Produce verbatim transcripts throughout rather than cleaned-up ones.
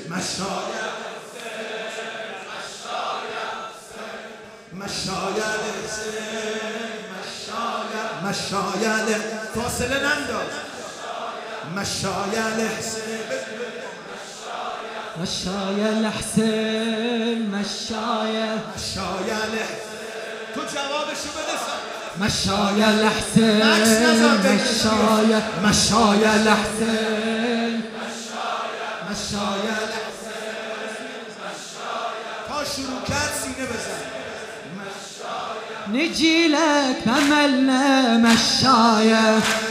مشايا مشايا مشايا فاصله ننداز مشايا الحسين مشايا الحسين مشايا مشايا الحسين تو جوابشو بده مشايا الحسين مشايا مشايا الحسين مشايا تا شروع کرد سینه بزن نجي لك أملنا مشايا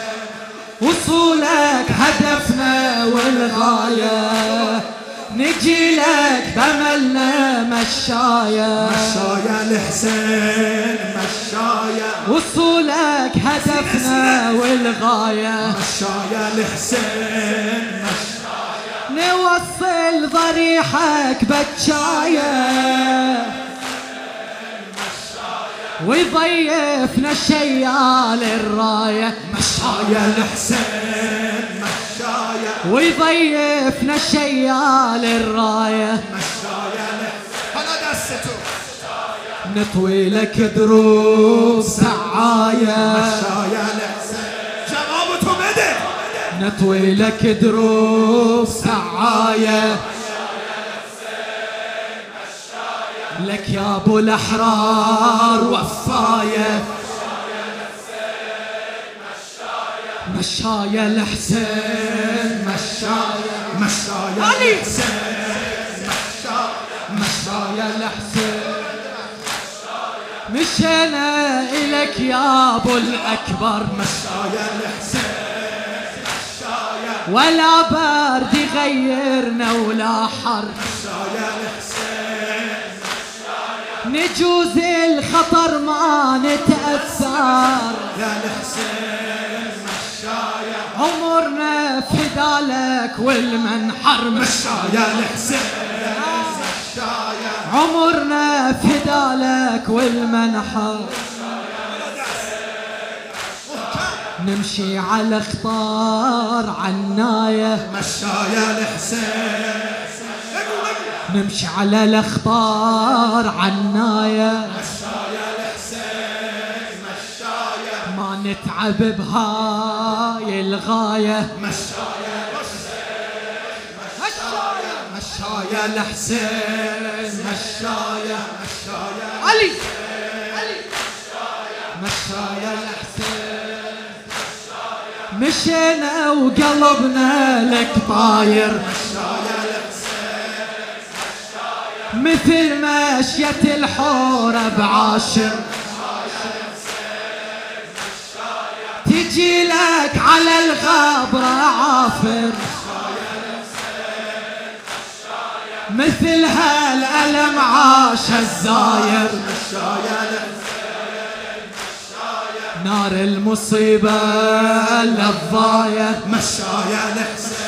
وصولك هدفنا والغاية نجي لك بأملنا مشايا مشايا الحسين مشايا وصولك هدفنا والغاية مشايا الحسين مشايا نوصل ضريحك بتشايا ويضيفنا شيال الراية مشايا الحسين مشايا ويضيفنا شيال الراية مشايا هلا دستو نطوي لك دروب سعاية مشايا الحسين جوابتو بده نطوي لك دروب سعاية لك يا ابو الاحرار وفايه مشايا الحسين مشايا مشايا علي الحسين مشايا الحسين مشينا الك يا ابو الاكبر مشايا الحسين مشايا ولا برد يغيرنا ولا حر مشايا الحسين نجوز الخطر ما نتأثر يا الحسين مشايا عمرنا فدالك والمنحر مشايا الحسين مشايا عمرنا فدالك والمنحر نمشي على خطار عناية مشايا الحسين نمشي على الاخطار عناية مشايا الحسين مشايا ما نتعب بهاي الغاية مشايا مشايا مشايا الحسين مشايا مشايا علي مشايا الحسين مشينا وقلبنا لك طاير مشايا مثل مشية الحورة بعاشر تجي لك على الغابرة عافر مثل هالألم عاش الزاير نار المصيبة للضاية مشايا الحسين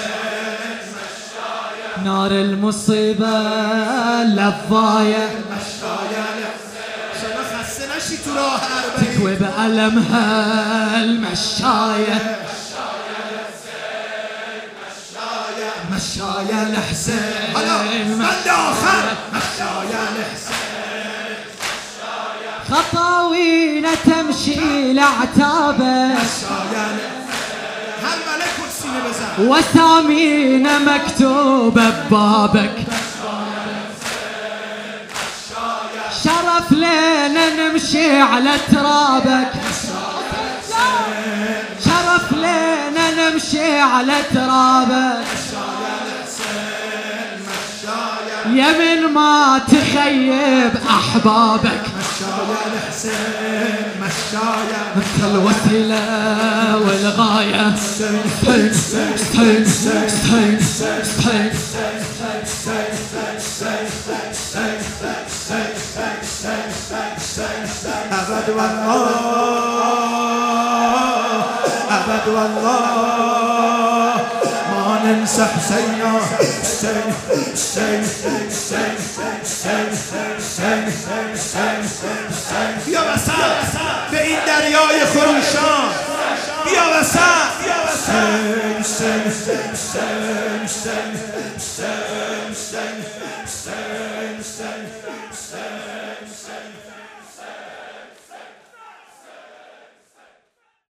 نار المصيبة للضاية مشايا شما خسته نشی تو راه اربعین تكوي بألمها المشاية مشايا الحسين هلا بند آخر مشايا الحسين خطاوينا تمشي لعتابه مشايا هر ملك والسینه بزن وسامينا مكتوبة ببابك شرف لنا نمشي على ترابك شرف لنا نمشي على ترابك يمن ما تخيب أحبابك مشايا الحسين مشايا انت الوسيلة والغاية حسين حسين حسين حسين أبد والله أبد والله ما ننسى حسينا حسين حسين حسين حسين حسين حسين بیا وسط به این دریای خروشان بیا وسط حسین حسین حسین حسین حسین حسین حسین